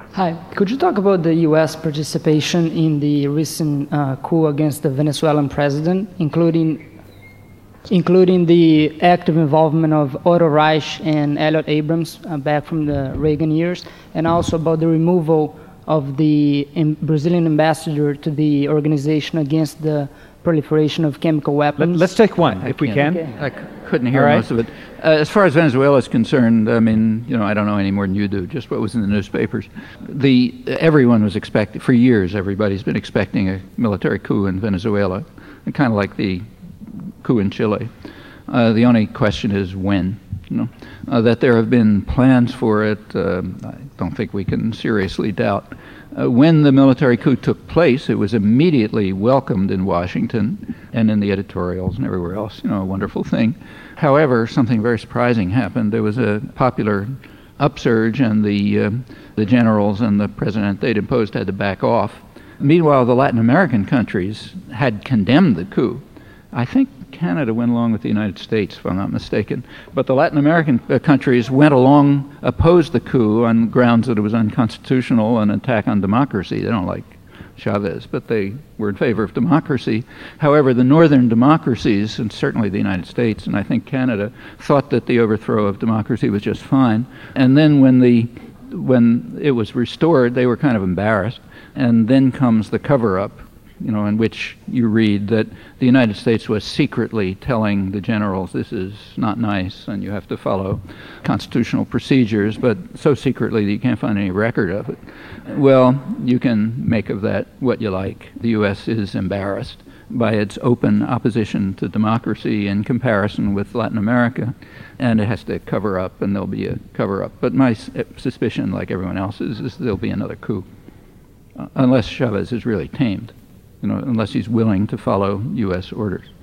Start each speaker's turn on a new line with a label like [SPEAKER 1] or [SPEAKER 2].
[SPEAKER 1] Hi. Could you talk about the U.S. participation in the recent coup against the Venezuelan president, including the active involvement of Otto Reich and Elliot Abrams back from the Reagan years, and also about the removal of the Brazilian ambassador to the Organization Against the Proliferation of Chemical Weapons?
[SPEAKER 2] Let's take one, if we can.
[SPEAKER 3] Okay. I couldn't hear most of it. As far as Venezuela is concerned, I mean, I don't know any more than you do, just what was in the newspapers. Everyone was expecting, for years, everybody's been expecting a military coup in Venezuela, kind of like the coup in Chile. The only question is when. That there have been plans for it, I don't think we can seriously doubt. When the military coup took place, it was immediately welcomed in Washington and in the editorials and everywhere else, a wonderful thing. However, something very surprising happened. There was a popular upsurge, and the generals and the president they'd imposed had to back off. Meanwhile, the Latin American countries had condemned the coup. I think Canada went along with the United States, if I'm not mistaken. But the Latin American countries went along, opposed the coup on grounds that it was unconstitutional, an attack on democracy. They don't like Chavez, but they were in favor of democracy. However, the northern democracies, and certainly the United States, and I think Canada, thought that the overthrow of democracy was just fine. And then when it was restored, they were kind of embarrassed. And then comes the cover-up, in which you read that the United States was secretly telling the generals, this is not nice and you have to follow constitutional procedures, but so secretly that you can't find any record of it. Well, you can make of that what you like. The U.S. is embarrassed by its open opposition to democracy in comparison with Latin America, and it has to cover up, and there'll be a cover-up. But my suspicion, like everyone else's, is there'll be another coup, unless Chavez is really tamed. Unless he's willing to follow U.S. orders.